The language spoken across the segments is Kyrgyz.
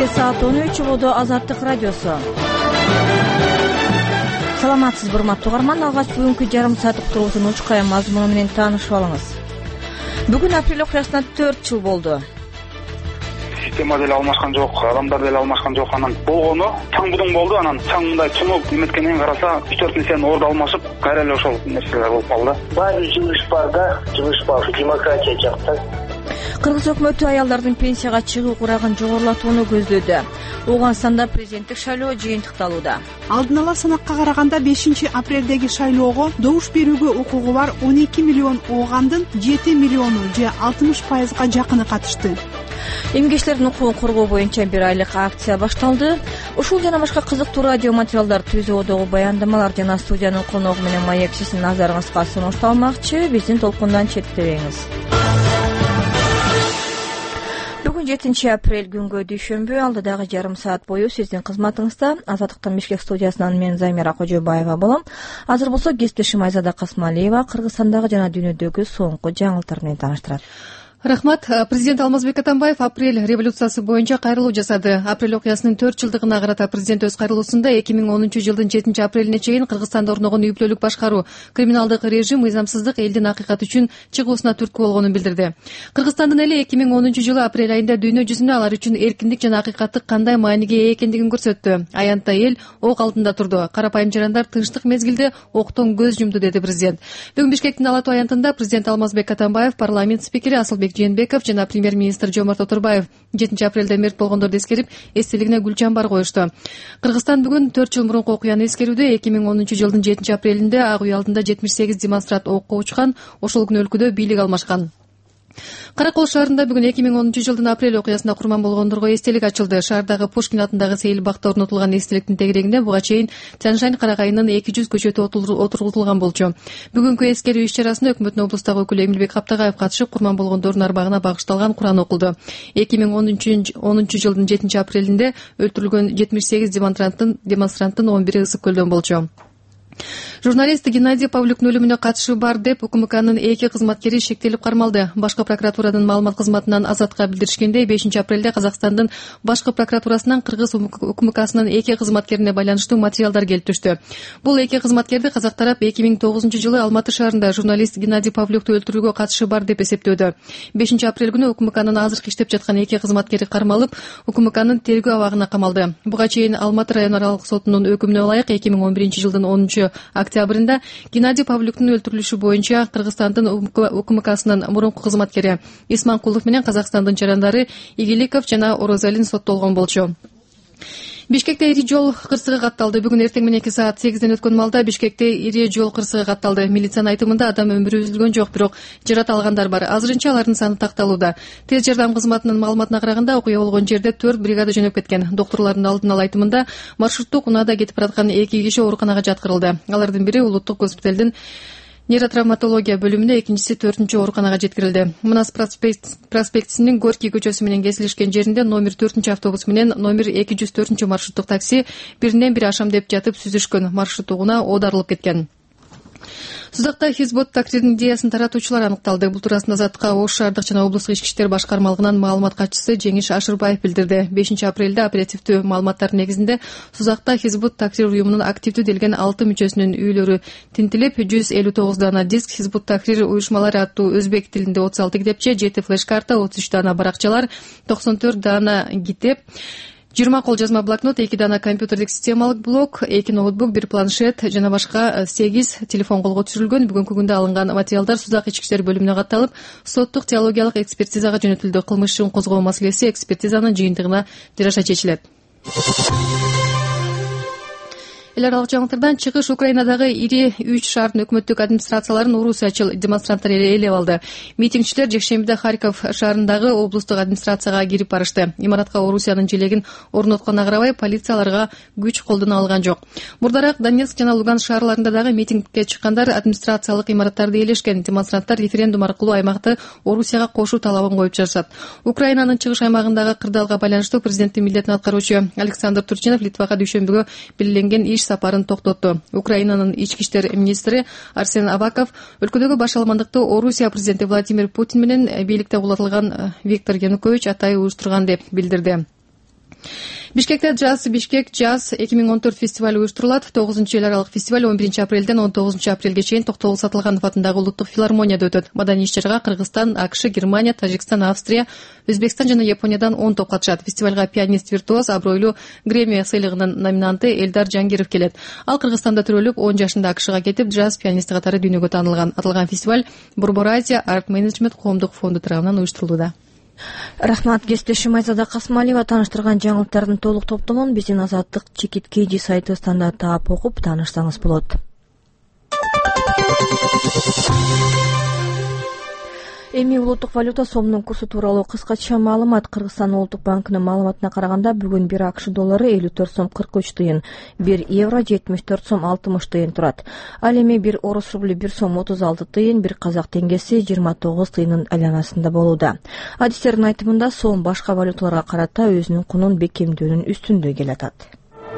саат 13 болду. Азаттык радиосу. Саламатсызбы урматтуу угарман, алгач бүгүнкү жарым сааттык турбузун учкай мазмуну менен таанышып алыңыз. Бүгүн апрель окуясына 4 жыл болду. Система деле алмашкан жок, адамдар деле алмашкан жок. Анан болгону чаң будуң болду. Анан чаң мындай чыңып неметкенин караса 3-4 нерсенин орду алмашып, кайра эле ошол нерселер болуп калды. Баары жыгыш бар да, жыгыш бар, демократия жакта. Кыргыз өкмөтү аялдардын пенсияга чыгуу курагын жогорулатууну көздөдү. Ооганстанда президенттик шайлоо жыйынтыкталууда. Алдын ала санакка караганда 5 апрелдеги шайлоого добуш берүүгө укугу бар 12 миллион оогандын 7 миллиону же 60% жакыны катышты. Эмгечтердин укугун коргоо боюнча 1 айлык акция башталды. Ушул жана башка кызыктуу радио материалдар, түзүүдөгү баяндамалар жана студиянын коногу менен маекчисин назарыңызга сунушталмакчы. Биздин толкундан четтебеңиз. Бүгүн 7 апрель күнгө дүйшөмбү. Алдыдагы жарым саат бою сиздин кызматыңызда Азаттыктын Бишкек студиясынан мен Замира Кожобаева болом. Азыр болсо кесиптешим Айзада Касмалиева Кыргызстандагы жана дүйнөдөгү соңку жаңылыктар менен тааныштырат. Рахмат. Президент Алмазбек Атамбаев апрель революциясы боюнча кайрылуу жасады. Апрель окуясынын 4 жылдыгына карата президент өз кайрылуусунда 2010 жылдын 7 апрелине чейин Кыргызстанда орногон үй бүлөлүк башкаруу, криминалдык режим, мыйзамсыздык элдин акыйкаты үчүн чыгуусуна түрткү болгонун билдирди. Кыргызстандын эли 2010 жылы апрель айында дүйнө жүзүнө алар үчүн эркиндик жана акыйкаттык кандай мааниге ээ экендигин көрсөттү. Аянтта эл ок алдында турду. Карапайым жарандар тынчтык мезгилде октон көз жумду, деди президент. Бүгүн Бишкектин Ала Тоо аянтында президент Алмазбек Атамбаев, парламент спикери Асылбек Жээнбеков жана премьер-министр Жомарт Отурбаев 7 апрелде мерт болгондорду эскерип, эстелигине гүл чамбар коюшту. Кыргызстан бүгүн 4 жыл мурунку окуяны эскерүүдө 2010 жылдын 7 апрелинде ак үй алдында 78 демонстрант окко учкан. Ошол күнү өлкөдө бийлик алмашкан. Каракол шаарында бүгүн 2010 жылдын апрель окуясына курман болгондорго эстелик ачылды. Шаардагы Пушкин атындагы Сейил бакта орнотулган эстеликтин тегерегинде буга чейин Тяньшань карагайынын 200 көчөтү отургузулган болчу. Бүгүнкү эскерүү иш-чарасына өкмөттүн облустагы өкүлү Эмилбек Каптагаев катышып, курман болгондордун арбагына багышталган Куран окулду. 2010 жылдын 7 апрелинде өлтүрүлгөн 78 демонстранттын 11-и ысык көлдөн болчу. Журналист Геннадий Павлюктун өлүмүнө катышы бар деп УКМКнын 2 кызматкери шектелип кармалды. Башкы прокуратуранын маалымат кызматынан Азатка билдиришкендей, 5 апрелде Казакстандын башкы прокуратурасынан Кыргыз УКМКсынын 2 кызматкерине байланыштуу материалдар келип түштү. Бул 2 кызматкерди казак тарап 2009 жылы Алматы шаарында журналист Геннадий Павлюкту өлтүрүүгө катышы бар деп эсептөөдө. 5 апрель күнү УКМКнын азыркы иштеп жаткан 2 кызматкери кармалып, УКМКнын тергөө абагына камалды. Буга чейин Алматы район аралык сотунун өкүмүнө ылайык 2011 жылдын 10 октябрында Геннадий Павлюктун өлтүрүлүшү боюнча Кыргызстандын УКМКсынын мурунку кызматкери Исманкулов менен Казакстандын жарандары Игиликов жана Орозалин соттолгон болчу. Бишкекте ири жол кырсыгы катталды. Бүгүн эртең менен 2 саат 8ден өткөн малда Бишкекте ири жол кырсыгы катталды. Милициянын айтымында адам өмүрү үзүлгөн жок, бирок жарат алгандар бар. Азырынча алардын саны такталууда. Тез жардам кызматынын маалыматына караганда, окуя болгон жерде 4 бригада жөнөп кеткен. Доктурлардын алдын ала айтымында маршруттук унаада кетип бараткан 2 киши ооруканага жаткырылды. Алардын бири улуттук госпиталдын нейротравматология бөлүмүнө, экинчиси 4-чү ооруканага жеткирилди. Манас проспектисинин Горький көчөсү менен кесилишкен жеринде номер 4-чү автобус менен номер 204-чү маршруттук такси биринен бири ашам деп жатып сүзүшкөн. Маршруттук унаа оодарылып кеткен. Сузакта Хизбут Такрирдин идеясын таратуучулар аныкталды. Бул туурасында Азаттыкка Ош шаардык жана облустук ички иштер башкармалыгынын маалымат катчысы Жеңиш Ашырбаев билдирди. 5 апрелде оперативдүү маалыматтар негизинде Сузакта Хизбут Такрир уюмунун активдүү делген 6 мүчөсүнүн үйлөрү тинтилип, 159 дана диск, Хизбут Такрир уюшмалары аттуу өзбек тилинде 36 китепче, 7 флеш-карта, 33 дана баракчалар, 94 дана китеп, 20 кол жазма блокнот, 2 дана компьютердик системалык блок, 2 ноутбук, 1 планшет жана башка 8 телефон колго түшүрүлгөн. Бүгүнкү күндө алынган материалдар Сузак ички иштер бөлүмүнө катталып, соттук теологиялык экспертизага жөнөтүлдү. Кылмыш ишин козгоо маселеси экспертизанын жыйынтыгына жараша чечилет. Эл аралык жаңылыктардан чыгыш Украинадагы ири 3 шаардын өкмөттүк администрацияларын орусиячыл демонстранттар ээлеп алды. Митингчилер жекшембиде Харьков шаарындагы облустук администрацияга кирип барышты. Имаратка Орусиянын желегин орнотконуна карабай, полицияларга күч колдоно алган жок. Мурдараак Донецк жана Луганск шаарларында дагы митингке чыккандар администрациялык имараттарды ээлешкен. Демонстранттар референдум аркылуу аймакты Орусияга кошуу талабын коюп жатышат. Украинанын чыгыш аймагындагы кырдаалга байланыштуу президенттин милдетин аткаруучу Александр Турчинов Литвага дүйшөмбүгө белгиленген иш сапарын токтотту. Украинанын ички иштер министри Арсен Аваков өлкөдөгү баш алмандыкты Орусия президенти Владимир Путин менен бийликте кулатылган Виктор Янукович атайы уюштурган деп билдирди. Бишкекте Бишкек Jazz 2014 фестивалы уюштурулат. 9-эл аралык фестиваль 11 апрелден 19 апрелге чейин Токтогул Сатылганов атындагы улуттук филармонияда өтөт. Маданий иш-чарага Кыргызстан, АКШ, Германия, Тажикстан, Австрия, Өзбекстан жана Япониядан 10 топ катышат. Фестивалга пианист-виртуоз, абройлуу Грэмми сыйлыгынын номинанты Элдар Жангиров келет. Ал Кыргызстанда төрөлүп, 10 жашында АКШга кетип, джаз пианисти катары дүйнөгө таанылган. Аталган фестиваль Борбор-Азия Арт Менеджмент коомдук фонду тарабынан уюштурулууда. Рахмат. Кесиптешим Айзада Касмалиева тааныштырган жаңылыктардын толук топтомун биздин Азаттык Чекиткейди сайтыбыздан таап окуп таанышсаңыз болот. Эми улуттук валюта сомдун курсу тууралуу кыскача маалымат. Кыргызстан улуттук банкынын маалыматына караганда бүгүн 1 АКШ доллары 54 сом 43 тыйын, 1 евро 74 сом 60 тыйын турат. Ал эми 1 орус рубль 1 сом 36 тыйын, 1 казак теңгеси 29 тыйынын айланасында болууда. Адистердин айтымында сом башка валюталарга карата өзүнүн кунун бекемдөөнүн үстүндө келатат.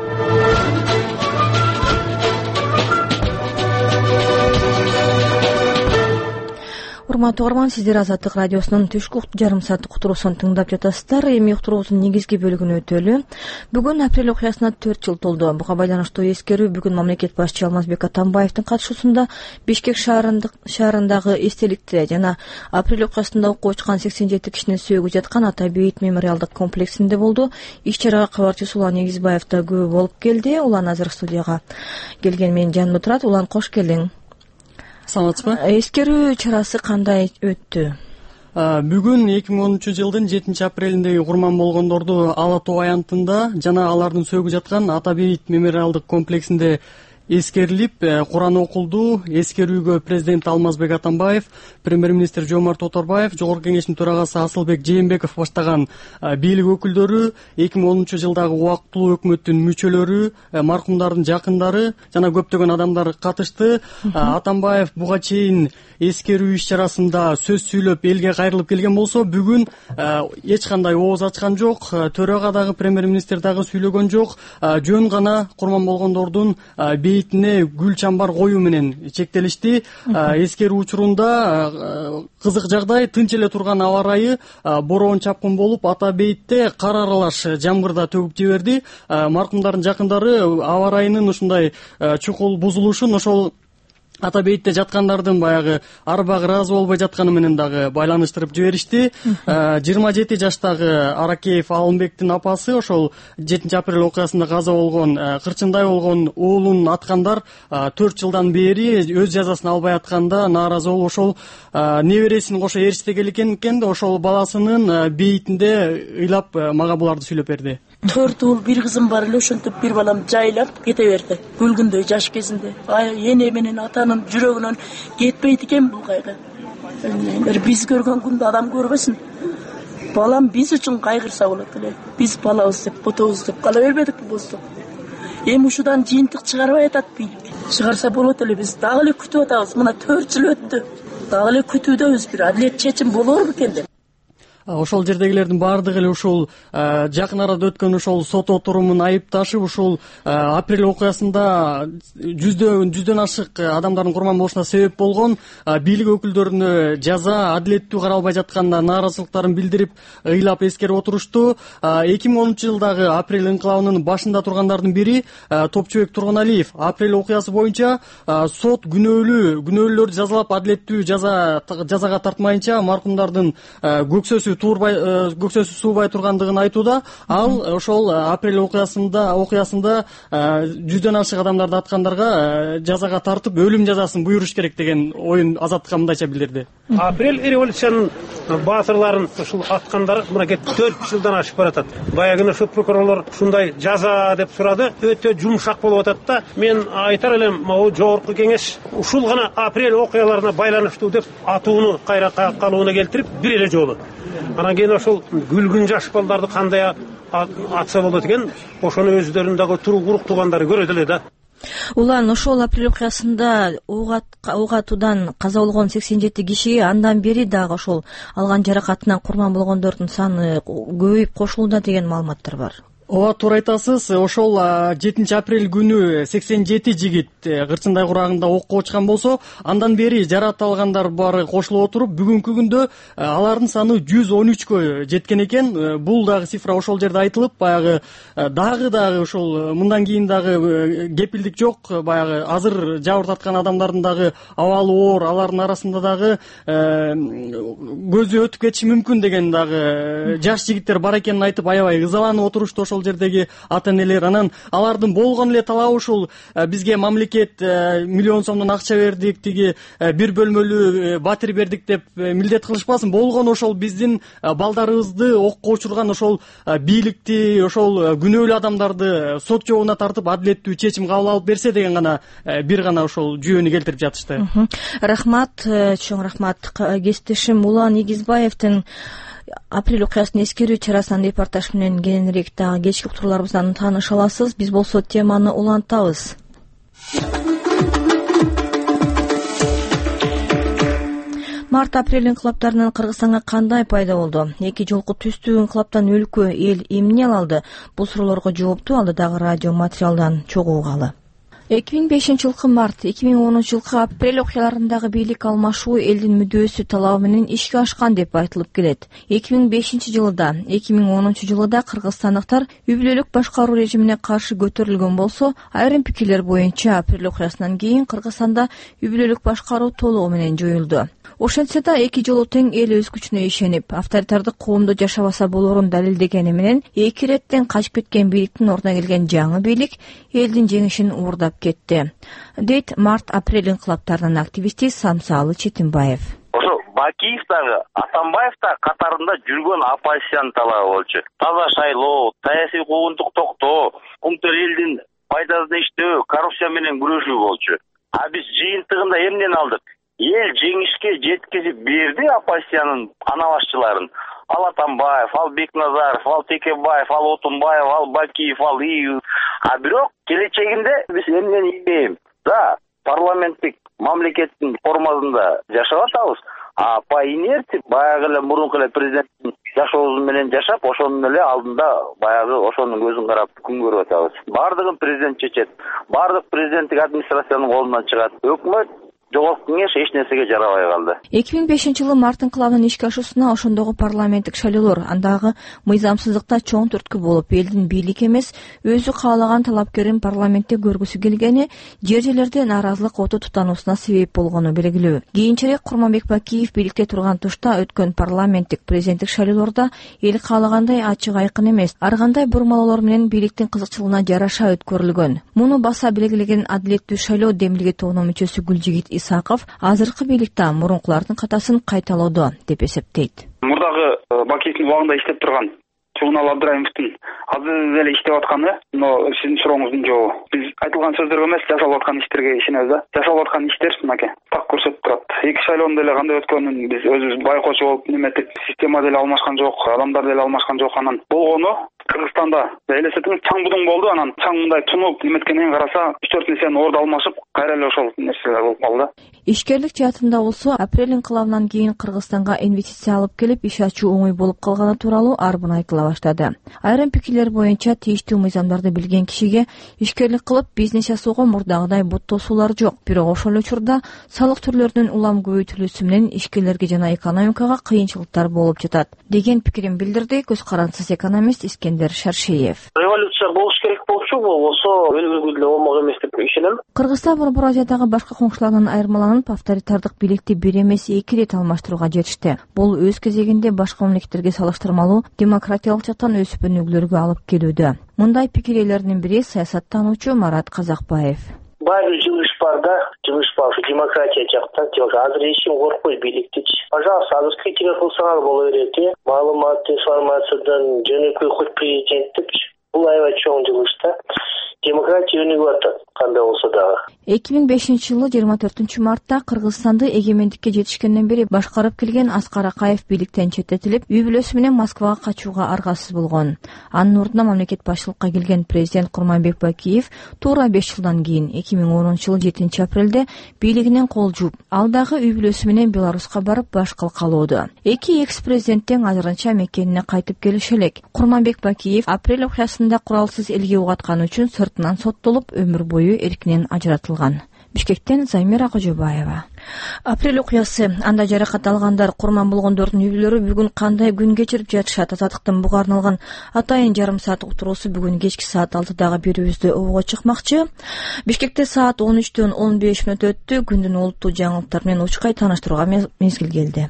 Урматтуу угарман, сиздер Азаттык радиосунун түшкү жарым сааттык уктуруусун тыңдап жатасыздар. Эми уктуруубуздун негизги бөлүгүнө өтөлү. Бүгүн апрель окуясына 4 жыл толду. Буга байланыштуу эскерүү бүгүн мамлекет башчы Алмазбек Атамбаевдин катышуусунда Бишкек шаарындагы эстеликте жана апрель окуясында окуп чыккан 87 кишинин сөөгү жаткан Ата бейит мемориалдык комплексинде болду. Иш-чарага кабарчысы Улан Эгизбаев да күбө болуп келди. Улан азыр студияга келген менин жанымда турат. Улан, кош келиң. Саламатсызбы? Эскерүү чарасы кандай өттү? Бүгүн 2010 жылдын 7 апрелиндеги курман болгондорду Ала Тоо аянтында жана алардын сөөгү жаткан Ата бейит мемориалдык комплексинде эскерилип, Куран окулду. Эскерүүгө президент Алмазбек Атамбаев, премьер-министр Жомарт Оторбаев, Жогорку кеңештин төрагасы Асылбек Жээнбеков баштаган бийлик өкүлдөрү, 2010 жылдагы убактылуу өкмөттүн мүчөлөрү, маркумдардын жакындары жана көптөгөн адамдар катышты. Атамбаев буга чейин эскерүү иш-чарасында сөз сүйлөп элге кайрылып келген болсо, бүгүн эч кандай ооз ачкан жок. Төрага дагы, премьер-министр дагы сүйлөгөн жок. Жөн гана курман болгондордун бейитине гүл чамбар коюу менен чектелишти. Эскерүү учурунда кызык жагдай, тынч эле турган аба ырайы бороон чапкын болуп, Ата бейитте кар аралаш жамгырда төгүп жиберди. Маркумдардын жакындары аба ырайынын ушундай чукул бузулушун ошол Ата бейитте жаткандардын баягы арбагы ыраазы болбой жатканы менен дагы байланыштырып жиберишти. 27 жаштагы Аракеев Алымбектин апасы ошол 7 апрель окуясында каза болгон, кырчындай болгон уулун аткандар 4 жылдан бери өз жазасын албай атканда нааразы болуп, ошол небересин кошо ээрчитеген экен, ошол баласынын бейитинде ыйлап мага буларды сүйлөп берди. 4 уул, 1 кызым бар эле, ошентип бир балам жайлап кете берди. Күлгүндөй жаш кезинде. Эне менен атанын жүрөгүнөн кетпейт экен бул кайгы. Биз көргөн күндө адам көрбөсүн. Балам биз үчүн кайгырса болот эле. Биз балабыз деп, ботобуз деп кала бербедик болсо. Эми ушудан жыйынтык чыгарбай атат бийлик. Чыгарса болот эле, биз дагы эле күтүп атабыз. Мына 4 жыл өттү. Дагы эле күтүүдөбүз, бир адилет чечим болорбу экен деп. Ошол жердегилердин баардыгы эле ушул жакын арада өткөн ошол сот отурумун айыпташып, ушул апрель окуясында жүздөн ашык адамдардын курман болушуна себеп болгон бийлик өкүлдөрүнө жаза адилеттүү каралбай жатканына нааразылыктарын билдирип, ыйлап эскерип отурушту. 2010 жылдагы апрель инкылабынын башында тургандардын бири Топчубек Тургуналиев апрель окуясы боюнча сот күнөөлөрдү жазалап адилеттүү жазага тартмайынча маркумдардын көксөсү суубай тургандыгын айтууда. Ал ошол апрель окуясында жүздөн ашык адамдарды аткандарга жазага тартып өлүм жазасын буйруш керек деген оюн Азаттыкка мындайча билдирди. Апрель революциянын баатырларын ушул аткандар мына 4 жылдан ашып баратат. Баягы ошо прокурорлор ушундай жаза деп сурады, өтө жумшак болуп атат да. Мен айтар элем, могу жогорку кеңеш ушул гана апрель окуяларына байланыштуу деп атууну кайра калууна келтирип бир эле жолу. Анан кийин ошол күлгүн жаш балдарды кандай атса болот экен, ошону өздөрүнүн дагы урук туугандары көрөт эле да. Улан, ошол апрель окуясында ок атуудан каза болгон 87 кишиге андан бери дагы ошол алган жаракатынан курман болгондордун саны көбөйүп кошулууда деген маалыматтар бар. ооба, туура айтасыз. Ошол 7 апрель күнү 87 жигит Кырчындай курагында окко учкан болсо, андан бери жаратылгандар баары кошулуп отуруп, бүгүнкү күндө алардын саны 113кө жеткен экен. Бул дагы цифра ошол жерде айтылып, баягы дагы ошол мындан кийин дагы кепилдик жок. Баягы азыр жабыр тарткан адамдардын дагы абалы оор, алардын арасында дагы көзү өтүп кетиши мүмкүн деген дагы жаш жигиттер бар экенин айтып, аябай ызаланып отурушту ошол жердеги ата энелер. Анан алардын болгон эле талабы ушул: бизге мамлекет миллион сомдон акча бердик, тиги бир бөлмөлүү батир бердик деп милдет кылышпасын. Болгону ошол биздин балдарыбызды окко учурган ошол бийликти, ошол күнөөлүү адамдарды сот жообуна тартып, адилеттүү чечим кабыл алып берсе деген гана бир гана ошол жүйөнү келтирип жатышты. Рахмат, чоң рахмат. Кесиптешим Улан Игизбаевдин апрель окуясын эскерүү чарасынан репортаж менен кийинирээк дагы кечки уктурууларыбыздан тааныша аласыз. Биз болсо теманы улантабыз. Март-апрель инкылаптарынан Кыргызстанга кандай пайда болду? Эки жолку түстүү инкылаптан өлкө, эл эмне алды? Бул суроолорго жоопту алдыдагы радио материалдан чогуу угалы. 2005-жылкы март, 2010-жылкы апрель окуяларындагы бийлик алмашуу элдин мүдөөсү талабы менен ишке ашкан деп айтылып келет. 2005-жылы да, 2010-жылы да кыргызстандыктар үй бүлөлүк башкаруу режимине каршы көтөрүлгөн болсо, айрым пикирлер боюнча апрель окуясынан кийин Кыргызстанда үй бүлөлүк башкаруу толугу менен жоюлду. Ошентсе да эки жолу тең эл өз күчүнө ишенип, авторитардык коомдо жашабаса болорун далилдегени менен эки иреттен качып кеткен бийликтин ордуна келген жаңы бийлик элдин жеңишин уурдап кетти, дейт март-апрель инкылаптарынын активисти Самсалы Четимбаев. Ошо Бакиев дагы, Атамбаев да катарында жүргөн оппозициянын талабы болчу. Таза шайлоо, саясий куугунтук токтоо, укмуктар элдин пайдасына иштөө, коррупция менен күрөшүү болчу. А биз жыйынтыгында эмнени алдык? Эл жеңишке жеткизип берди оппозициянын ана башчыларын. Ал Атамбаев, ал Бекназаров, ал Текебаев, ал Отунбаев, ал Бакиев, ал Иев. А бирок келечегинде биз эмнени ийбейм? Да, парламенттик мамлекеттин формасында жашап атабыз. А по инерции баягы эле мурунку эле президенттин жашообуз менен жашап, ошонун эле алдында баягы ошонун көзүн карап күн көрүп атабыз. Бардыгын президент чечет. Бардык президенттик администрациянын колунан чыгат. Өкмөт, жогорку кеңеш эч нерсеге жарабай калды. 2005-жылы март инкылабынын ишке ашуусуна ошондогу парламенттик шайлоолор, андагы мыйзамсыздыкта чоң түрткү болуп, элдин бийлик эмес, өзү каалаган талапкерин парламентте көргүсү келгени жер жерлерде нааразылык оту тутануусуна себеп болгону белгилүү. Кийинчерээк Курманбек Бакиев бийликте турган тушта өткөн парламенттик президенттик шайлоолордо эл каалагандай ачык айкын эмес, ар кандай бурмалоолор менен бийликтин кызыкчылыгына жараша өткөрүлгөн. Муну баса белгилеген Адилеттүү шайлоо демилге тобунун мүчөсү Гүлжигит Исаков азыркы бийликте мурункулардын катасын кайталоодо деп эсептейт. Мурдагы Бакиевдин убагында иштеп турган Чугунал Абдраимовдун азыр эле иштеп атканы, сиздин сурооңуздун жообу. Биз айтылган сөздөргө эмес, жасалып аткан иштерге ишенебиз да. Жасалып аткан иштер мынакей так көрсөтүп турат. Эки шайлоонун деле кандай өткөнүн биз өзүбүз байкоочу болуп неметип, система деле алмашкан жок, адамдар деле алмашкан жок. Анан болгону Кыргызстанда элестетиңиз, чаң будуң болду. Анан чаң мындай тунуп неметкенден караса 3-4 нерсенин орду алмашып, кайра эле ошол нерселер болуп калды. Ишкерлик жаатында болсо, апрель инкылабынан кийин Кыргызстанга инвестиция алып келип, иш ачуу оңой болуп калганы тууралуу арбын айтыла баштады. Айрым пикирлер боюнча тийиштүү мыйзамдарды билген кишиге ишкерлик кылып бизнес жасоого мурдагыдай бут тосуулар жок. Бирок ошол учурда салык түрлөрүнүн улам көбөйтүлүүсү менен ишкерлерге жана экономикага кыйынчылыктар болуп жатат, деген пикирин билдирди көз карансыз экономист Искендер Шаршеев. Революция болуш керек болчу, болбосо өлгүлгү деле болмок эмес деп ишенем. Кыргызстан Борбор Азиядагы башка коңшуларынан айырмаланып, авторитардык бийликти бир эмес эки ирет алмаштырууга жетишти. Бул өз кезегинде башка мамлекеттерге салыштырмалуу демократиялык жактан өсүп өнүгүүлөргө алып келүүдө. Мындай пикир ээлеринин бири саясаттануучу Марат Казакбаев. Баары жылыш бар да, жылыш бар демократия жактан. Азыр эч ким коркпойт бийликтичи. Пожалуйста, азыр критика кылсаңар боло берет, маалымат, информациядан жөнөкөй хоть президенттикчи. Бул аябай чоң жылыш да. демократия өнүгүп атат кандай болсо дагы. 2005-жылы 24 мартта Кыргызстанды эгемендикке жетишкенден бери башкарып келген Аскар Акаев бийликтен четтетилип, үй бүлөсү менен Москвага качууга аргасыз болгон. Анын ордуна мамлекет башчылыкка келген президент Курманбек Бакиев туура 5 жылдан кийин 2010-жылы 7 апрелде бийлигинен кол жууп, ал дагы үй бүлөсү менен Беларуска барып баш калкалоодо. Эки экс-президент тең азырынча мекенине кайтып келиши элек. Курманбек Бакиев апрель окуясында куралсыз элге угатканы үчүн сыртынан соттолуп, өмүр бою эркинен ажыратылган. Бишкектен Займира Кожобаева. Апрель окуясы, анда жаракат алгандар, курман болгондордун үй бүлөлөрү бүгүн кандай күн кечирип жатышат? Азаттыктын буга арналган атайын жарым саат уктуруусу бүгүн кечки саат 6-дагы берүүбүздө обого чыкмакчы. Бишкекте саат 13:15 өттү. Күндүн олуттуу жаңылыктары менен учкай тааныштырууга мезгил келди.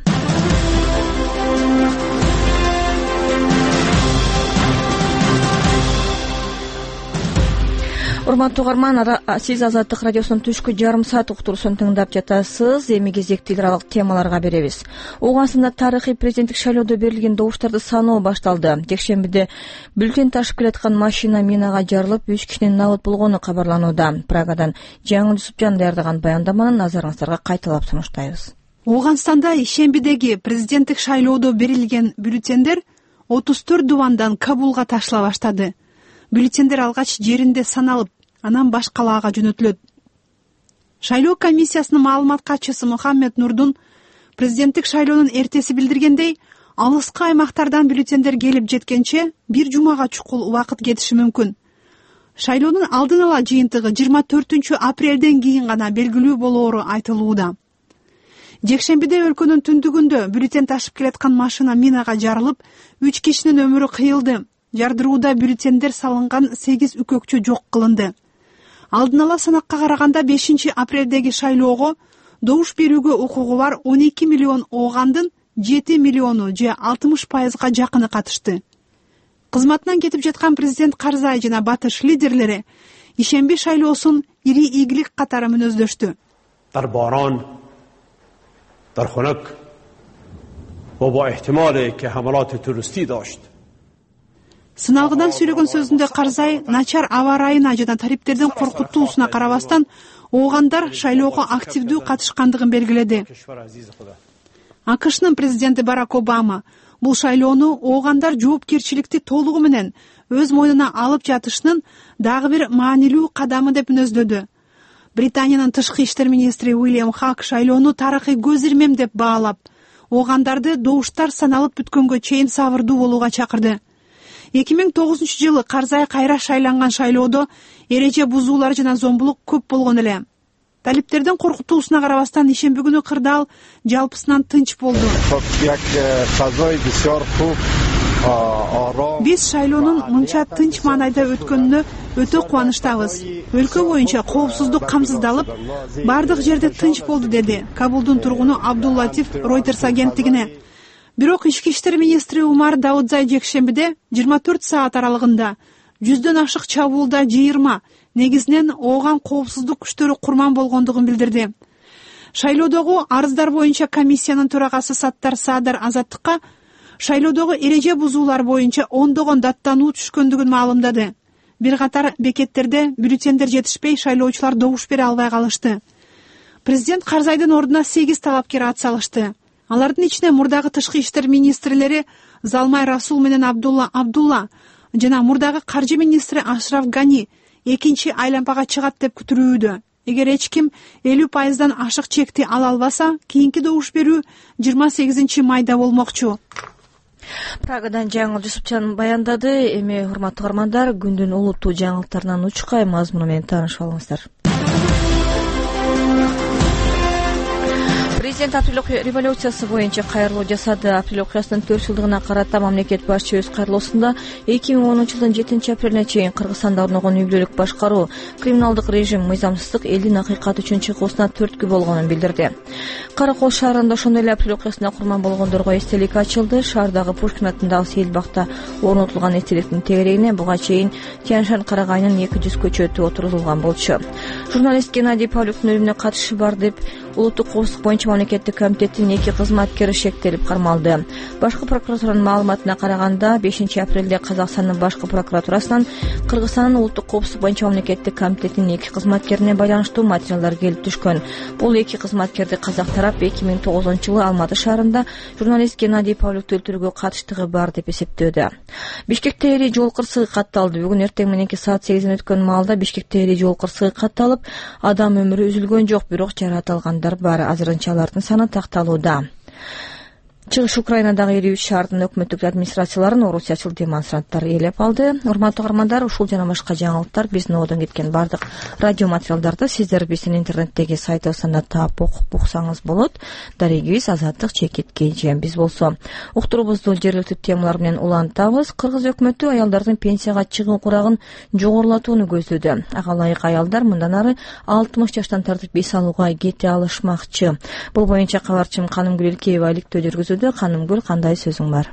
Урматтуу угарман, сиз Азаттык радиосунун түшкү жарым саат уктуруусун тыңдап жатасыз. Эми кезекти эл аралык темаларга беребиз. Угандастанда тарыхый президенттик шайлоодо берилген добуштарды саноо башталды. Жекшембиде бюллетень ташып келаткан машина минага жарылып, 3 кишинин набыт болгону кабарланууда. Прагадан Жаңыл Жусупжан даярдаган баяндаманы назарыңыздарга кайталап сунуштайбыз. Угандастанда ишембидеги президенттик шайлоодо берилген бюллетендер 34 дубандан Кабулга ташыла баштады. Бюллетендер алгач жеринде саналып, анан баш калаага жөнөтүлөт. Шайлоо комиссиясынын маалымат катчысы Мухаммед Нурдун президенттик шайлоонун эртеси билдиргендей, алыскы аймактардан бюллетендер келип жеткенче бир жумага чукул убакыт кетиши мүмкүн. Шайлоонун алдын ала жыйынтыгы 24 апрелден кийин гана белгилүү болоору айтылууда. Жекшембиде өлкөнүн түндүгүндө бюллетень ташып келаткан машина минага жарылып, 3 кишинин өмүрү кыйылды. Жардырууда бюллетендер салынган 8 үкөкчө жок кылынды. Алдын ала санакка караганда 5 апрелдеги шайлоого добуш берүүгө укугу бар 12 миллион оогандын 7 миллиону же 60% жакыны катышты. Кызматынан кетип жаткан президент Карзай жана Батыш лидерлери ишемби шайлоосун ири ийгилик катары мүнөздөштү. Дар барон, дар хунак ва бо эҳтимоле ки ҳамалоти террористӣ дошт. Сыналгыдан сүйлөгөн сөзүндө Карзай начар аба ырайына жана тариптердин коркутуусуна карабастан оогандар шайлоого активдүү катышкандыгын белгиледи. АКШнын президенти Барак Обама бул шайлоону оогандар жоопкерчиликти толугу менен өз мойнуна алып жатышынын дагы бир маанилүү кадамы деп мүнөздөдү. Британиянын тышкы иштер министри Уильям Хак шайлоону тарыхый көз ирмем деп баалап, оогандарды добуштар саналып бүткөнгө чейин сабырдуу болууга чакырды. 2009-жылы Карзай кайра шайланган шайлоодо эреже бузуулар жана зомбулук көп болгон эле. Талиптердин коркутуусуна карабастан ишемби күнү кырдаал жалпысынан тынч болду. Биз шайлоонун мынча тынч маанайда өткөнүнө өтө кубанычтабыз. Өлкө боюнча коопсуздук камсыздалып, бардык жерде тынч болду, деди Кабулдун тургуну Абдул-Латиф Reuters агенттигине. Бирок ички иштер министри Умар Даудзай жекшембиде 24 саат аралыгында 100дөн ашык чабуулда 20, негизинен ооган коопсуздук күчтөрү курман болгондугун билдирди. Шайлоодогу арыздар боюнча комиссиянын төрагасы Саттар Саадар Азаттыкка шайлоодогу эреже бузуулар боюнча ондогон даттануу түшкөндүгүн маалымдады. Бир катар бекеттерде бюллетендер жетишпей, шайлоочулар добуш бере албай калышты. Президент Карзайдын ордуна 8 талапкер ат салышты. Алардын ичинде мурдагы тышкы иштер министрлери Залмай Расул менен Абдулла жана мурдагы каржы министри Ашраф Гани экинчи айлампага чыгат деп күтүлүүдө. Эгер эч ким 50%дан ашык чекти ала албаса, кийинки добуш берүү 28 майда болмокчу. Прагадан Жаңыл Жусупжан баяндады. Эми урматтуу угармандар, күндүн улуттуу жаңылыктарынан учкай мазмуну менен таанышып алыңыздар. Президент апрель революциясы боюнча кайрылуу жасады. Апрель окуясынын 4 жылдыгына карата мамлекет башчы өз кайрылуусунда 2010-жылдын 7 апрелине чейин Кыргызстанда орногон үй бүлөлүк башкаруу, криминалдык режим, мыйзамсыздык элдин акыйкат үчүн чыгуусуна түрткү болгонун билдирди. Каракол шаарында ошондой эле апрель окуясында курман болгондорго эстелик ачылды. Шаардагы Пушкин атындагы Сейилбакта орнотулган эстеликтин тегерегине буга чейин Тяньшань Карагайнын 200 көчөтү отурулган болчу. Журналист Геннадий Павлюктун өлүмүнө катышы бар деп улуттук коопсуздук боюнча мамлекеттик комитеттин 2 кызматкери шектелип кармалды. Башкы прокуратуранын маалыматына караганда 5 апрелде Казакстандын башкы прокуратурасынан Кыргызстандын улуттук коопсуздук боюнча мамлекеттик комитетинин 2 кызматкерине байланыштуу материалдар келип түшкөн. Бул 2 кызматкерди казак тарап 2009-жылы Алматы шаарында журналист Геннадий Павлюкту өлтүрүүгө катыштыгы бар деп эсептөөдө. Бишкекте эри жол кырсыгы катталды. Бүгүн эртең мененки саат 8 өткөн маалда Бишкекте эри жол кырсыгы катталып, адам өмүрү үзүлгөн жок, бирок жаракат алгандар бар. Азырынча алардын саны такталууда. Чыгыш Украинадагы 53 шаардын өкмөттүк администрацияларын орусиячыл демонстранттар ээлеп алды. Урматтуу каармандар, ушул жана башка жаңылыктар биздин одон кеткен бардык радио материалдарды сиздер биздин интернеттеги сайтыбыздан да таап окуп уксаңыз болот. Дарегибиз Азаттык Чекит КЖ. Биз болсо уктуруубузду жергиликтүү темалар менен улантабыз. Кыргыз өкмөтү аялдардын пенсияга чыгуу курагын жогорулатууну көздөдү. Ага ылайык аялдар мындан ары 60 жаштан тартып үй салууга кете алышмакчы. Бул боюнча кабарчым Канымгүл Илкеева иликтөө жүргүзүүдө. Канымгүл, кандай сөзүң бар?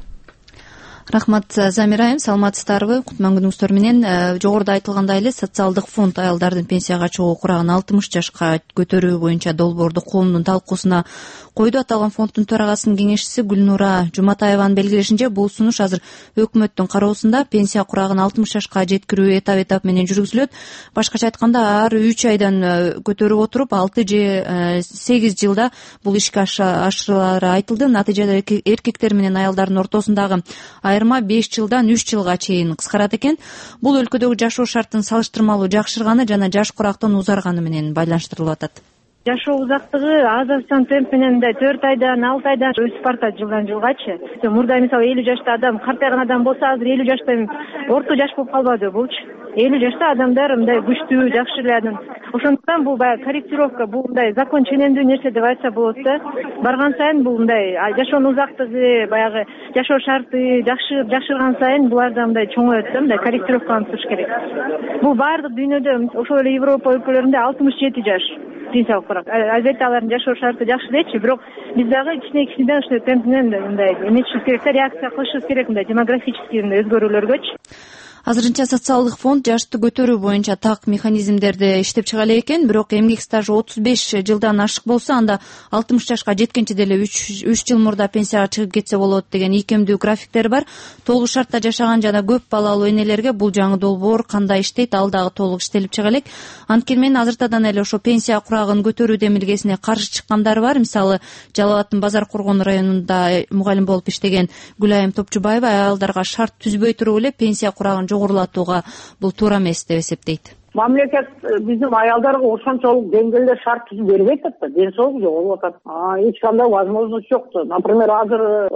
Рахмат, Замира айым, саламатсыздарбы? Кутман күнүңүздөр менен. Жогоруда айтылгандай эле социалдык фонд аялдардын пенсияга чыгуу курагын 60 жашка көтөрүү боюнча долбоорду коомдун талкуусуна койду. Аталган фонддун төрагасынын кеңешчиси Гүлнура Жуматаеванын белгилешинче, бул сунуш азыр өкмөттүн кароосунда. Пенсия курагын 60 жашка жеткирүү этап менен жүргүзүлөт. Башкача айтканда, ар 3 айдан көтөрүп отуруп 6 же 8 жылда бул ишке ашырылары айтылды. Натыйжада эркектер менен аялдардын ортосундагы айырма 5 жылдан 3 жылга чейин кыскарат экен. Бул өлкөдөгү жашоо шарттын салыштырмалуу жакшырганы жана жаш курактын узарганы менен байланыштырылып атат. Жашоо узактыгы Азырстан темп менен 4 айдан 6 айдан өсүп баратат жылдан жылгачы. Мурда мисалы 50 жашта адам, картайган адам болсо, азыр 50 жашта орто жаш болуп калбады булчу. 50 жашта адамдар мындай күчтүү, жакшы эле. Ошондуктан бул баягы корректировка, бул мындай закон ченемдүү нерсе деп айтса болот да. Барган сайын бул мындай жашоонун узактыгы, баягы жашоо шарты жакшырган сайын буларда мындай чоңоет да, мындай корректировканы туруш керек. Бул баардык дүйнөдө, ошол эле Европа өлкөлөрүндө 67 жаш пенсия курак. Албетте алардын жашоо шарты жакшы элечи, бирок биз дагы кичине ушул темп менен мындай эметишибиз керек да, реакция кылышыбыз керек мындай демографический өзгөрүүлөргөчү. Азырынча социалдык фонд жашты көтөрүү боюнча так механизмдерди иштеп чыга элек экен, бирок эмгек стажы 35 жылдан ашык болсо, анда 60 жашка жеткенче деле 3 жыл мурда пенсияга чыгып кетсе болот деген ийкемдүү графиктер бар. Толук шартта жашаган жана көп балалуу энелерге бул жаңы долбоор кандай иштейт, ал дагы толук иштелип чыга элек. Анткени мен азыртадан эле ошо пенсия курагын көтөрүү демилгесине каршы чыккандар бар. Мисалы, Жалал абадтын Базар Коргон районунда мугалим болуп иштеген Гүлайым Топчубаева аялдарга шарт түзбөй туруп эле пенсия курагын жогорулатууга бул туура эмес деп эсептейт. Мамлекет биздин аялдарга ошончолук деңгээлде шарт түзүп бербейт да, ден соолугу жогорулуп атат. Эч кандай возможность жок. Например, азыр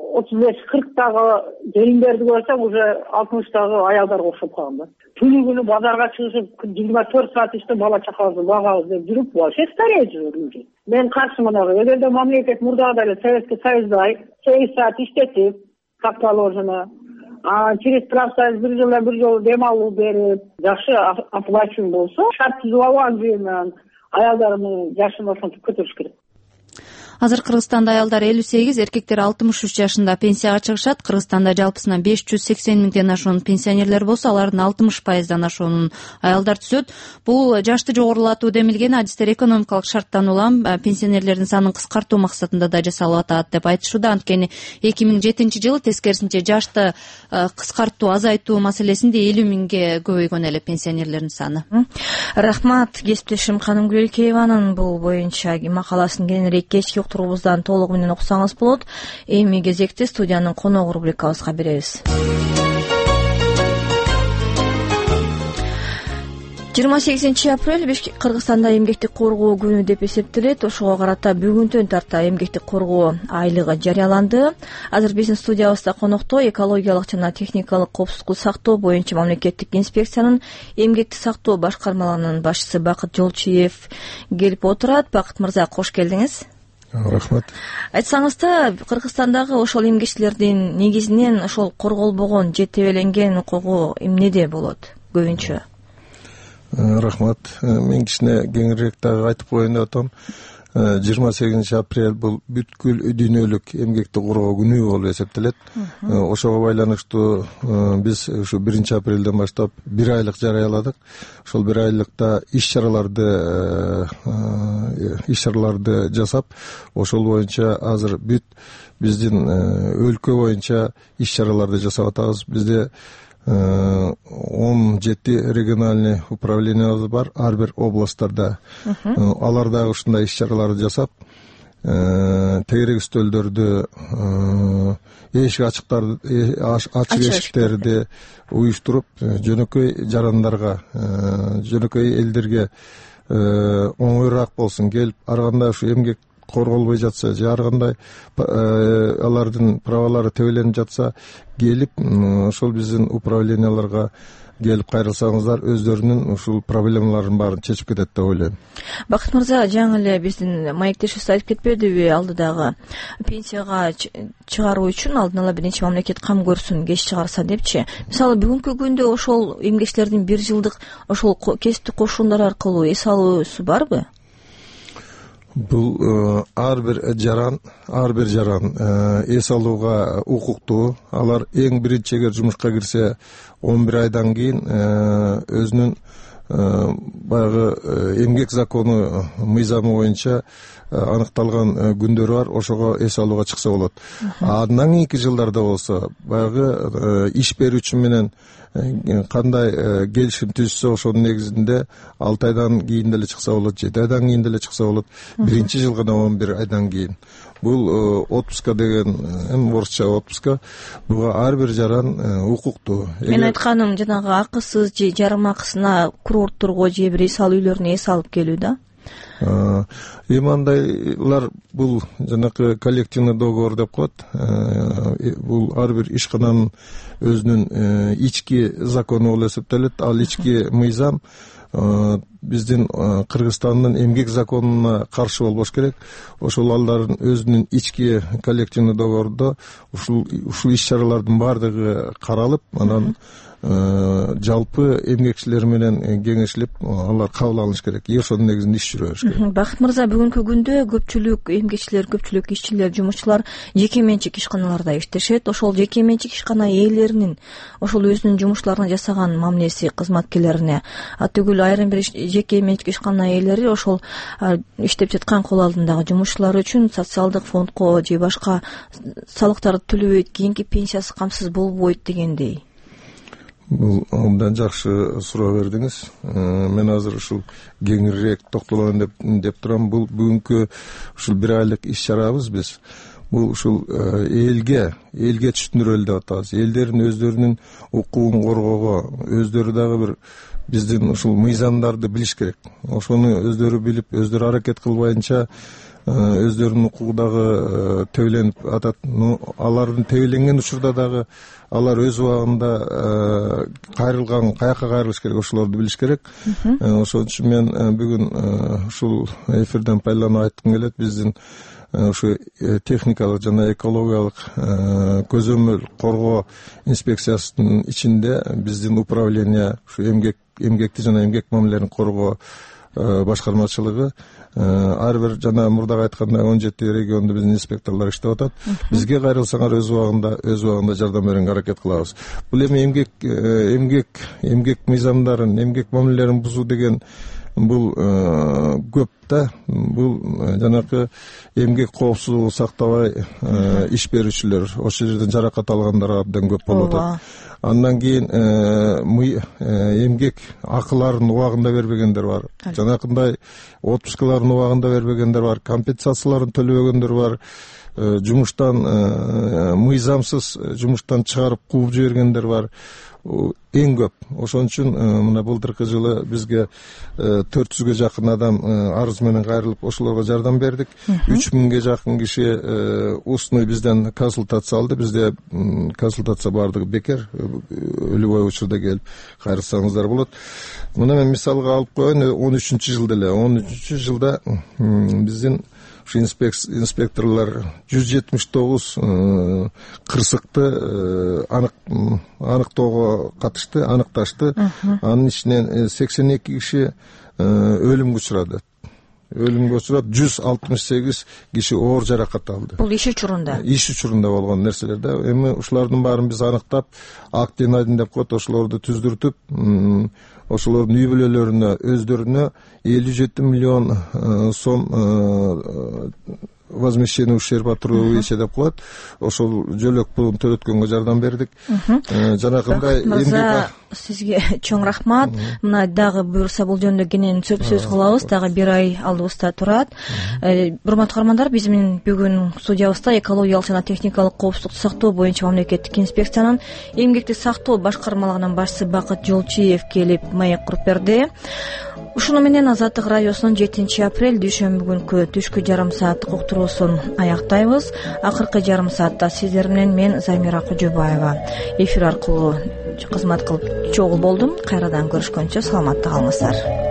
35-40дагы келиндерди көрсөм, уже 60дагы аялдарга окшоп калган да. Түнү күнү базарга чыгышып 24 саат иштеп бала чакабызды багабыз деп жүрүп, вообще стареет жүрүп. Мен каршымын ага. Эгерде мамлекет мурдагыдай эле Советский Союздай 8 саат иштетип, как положено, через профсоюз бир жолу дем алуу берип, жакшы оплачиваемый болсо, шарт түзүп алган жөнүнөн аялдардын жашын ошентип көтөрүш керек. Азыр Кыргызстанда аялдар 58, эркектер 63 жашында пенсияга чыгышат. Кыргызстанда жалпысынан 580 миңден ашуун пенсионерлер болсо, алардын 60%дан ашуунун аялдар түзөт. Бул жашты жогорулатуу демилген адистер экономикалык шарттан улам пенсионерлердин санын кыскартуу максатында да жасалып атат деп айтышууда. Анткени 2007-жылы тескерисинче жашты кыскартуу, азайтуу маселесинде 50 миңге көбөйгөн эле пенсионерлердин саны. Рахмат, кесиптешим Канымгүл Илкееванын бул боюнча макаласын кеңирээк кечки уктуруубуздан толугу менен окусаңыз болот. Эми кезекти студиянын коногу рубрикабызга беребиз. 28 апрель Кыргызстанда эмгекти коргоо күнү деп эсептелет. Ошого карата бүгүнтөн тарта эмгекти коргоо айлыгы жарыяланды. Азыр биздин студиябызда конокто экологиялык жана техникалык коопсуздукту сактоо боюнча мамлекеттик инспекциянын эмгекти сактоо башкармаларынын башчысы Бакыт Жолчиев келип отурат. Бакыт мырза, кош келдиңиз. Рахмат. Айтсаңызда, Кыргызстандагы ошол эмгекчилердин негизинен ошол корголбогон же тебеленген укугу эмнеде болот көбүнчө? Рахмат. Мен кичине кеңирээк дагы айтып коеюн деп атам. 28 апрель бул бүткүл дүйнөлүк эмгекти коргоо күнү болуп эсептелет. Ошого байланыштуу биз ушу 1 апрелден баштап 1 айлык жарыяладык. Ошол 1 айлыкта иш-чараларды жасап, ошол боюнча азыр бүт биздин өлкө боюнча иш-чараларды жасап атабыз. Бизде 17 региональный управлениябыз бар, ар бир областтарда. Алар дагы ушундай иш-чараларды жасап, тегерек үстөлдөрдү, ачык эшиктерди уюштуруп, жөнөкөй жарандарга, жөнөкөй элдерге оңоюраак болсун, келип ар кандай ушу эмгек корголбой жатса, же ар кандай алардын правалары тебеленип жатса, келип ошол биздин управленияларга келип кайрылсаңыздар, өздөрүнүн ушул проблемаларын баарын чечип кетет деп ойлойм. Бакыт мырза, жаңы эле биздин маектешибиз айтып кетпедиби, алдыдагы пенсияга чыгаруу үчүн алдын ала бир нече мамлекет кам көрсүн, кеч чыгарса депчи. Мисалы бүгүнкү күндө ошол эмгекчилердин 1 жылдык ошол кесиптик кошундар аркылуу эс алуусу барбы? Бул ар бир жаран эс алууга укуктуу. Алар эң биринчи эгер жумушка кирсе 11 айдан кийин өзүнүн баягы эмгек закону мыйзамы боюнча аныкталган күндөрү бар, ошого эс алууга чыкса болот. Андан кийинки жылдарда болсо баягы иш берүүчү менен кандай келишим түзсө, ошонун негизинде 6 айдан кийин деле чыкса болот, 7 айдан кийин деле чыкса болот, биринчи жылы гана 11 айдан кийин. Бул отпуска деген, орусча отпуска, буга ар бир жаран укуктуу. Мен айтканым жанагы акысыз же жарым акысына курортторго же бир эс алуу үйлөрүнө эс алып келүү да. Эми андайлар бул жанакы коллективный договор деп коет. Бул ар бир ишкананын өзүнүн ички закону болуп эсептелет. Ал ички мыйзам биздин Кыргызстандын эмгек законуна каршы болбош керек. Ошол алардын өзүнүн ички коллективный договордо ушул иш-чаралардын баардыгы каралып, анан жалпы эмгекчилер менен кеңешилип, алар кабыл алыныш керек. Ошонун негизинде иш жүрө бериш керек. Бакыт мырза, бүгүнкү күндө көпчүлүк эмгекчилер, көпчүлүк ишчилер, жумушчулар жеке менчик ишканаларда иштешет. Ошол жеке менчик ишкана ээлеринин ошол өзүнүн жумушчуларына жасаган мамилеси кызматкерлерине, түгүл айрым бир жеке менчик ишкана ээлери ошол иштеп жаткан кол алдындагы жумушчулар үчүн социалдык фондко же башка салыктарды төлөбөйт, кийинки пенсиясы камсыз болбойт дегендей. Бул абдан жакшы суроо бердиңиз. Мен азыр ушул кеңирээк токтолоон деп турам. Бул бүгүнкү ушул 1 айлык иш-чарабыз биз. Бул ушул элге түшүндүрөлү деп атабыз. Элдердин өздөрүнүн укугун коргоого, өздөрү дагы бир биздин ушул мыйзамдарды билиш керек. Ошону өздөрү билип, өздөрү аракет кылбайынча өздөрүнүн укугу дагы тебеленип атат. Алардын тебеленген учурда дагы алар өз убагында каяка кайрылыш керек, ошолорду билиш керек. Ошон үчүн мен бүгүн ушул эфирден пайдаланып айткым келет. Биздин ушу техникалык жана экологиялык көзөмөл коргоо инспекциясынын ичинде биздин управление ушу эмгекти жана эмгек мамилелерин коргоо башкармачылыгы ар бир жана мурдагы айткандай 17 региондо биздин инспекторлор иштеп атат. Бизге кайрылсаңар өз убагында жардам берүүгө аракет кылабыз. Бул эми эмгек мыйзамдарын, эмгек мамилелерин бузуу деген бул көп да. Бул жанакы эмгек коопсуздугун сактабай иш берүүчүлөр, ошол жерден жаракат алгандар абдан көп болуп атат. Андан кийин эмгек акыларын убагында бербегендер бар. Жанакындай отпускаларын убагында бербегендер бар, компенсацияларын төлөбөгөндөр бар, жумуштан мыйзамсыз жумуштан чыгарып кууп жибергендер бар. Эң көп. Ошон үчүн мына былтыркы жылы бизге 400ге жакын адам арыз менен кайрылып, ошолорго жардам бердик. 3000ге жакын киши устный бизден консультация алды. Бизде консультация бардыгы бекер, любой учурда келип кайрылсаңыздар болот. Мына мен мисалга алып коеюн, 13-жыл деле. 13 жылда биздин ушу инспекторлор 179 кырсыкты аныктоого катышты, аныкташты. Анын ичинен 82 киши өлүмгө учурады. өлүмгө учурап 168 киши оор жаракат алды. Бул иш учурунда болгон нерселер да. Эми ушулардын баарын биз аныктап, ак ден айдын деп коет, ошолорду түздүртүп, ошолордун үй бүлөлөрүнө, өздөрүнө 57 миллион сом возмещение ущерба трудовые деп коет. Ошол жөлөк пулун төлөткөнгө жардам бердик. Жанагындай сизге чоң рахмат. Мына дагы буюрса бул жөнүндө кенен сөз кылабыз. Дагы 1 ай алдыбызда турат. Урматтуу каармандар, биз менен бүгүн студиябызда экологиялык жана техникалык коопсуздукту сактоо боюнча мамлекеттик инспекциянын эмгекти сактоо башкармалыгынын башчысы Бакыт Жолчиев келип маек куруп берди. Ушуну менен Азаттык радиосунун 7 апрель дүйшөмбү күнкү түшкү жарым сааттык уктуруусун аяктайбыз. Акыркы жарым саатта сиздер менен мен Замира Кожобаева эфир аркылуу кызмат кылып чогуу болдум. Кайрадан көрүшкөнчө саламатта калыңыздар.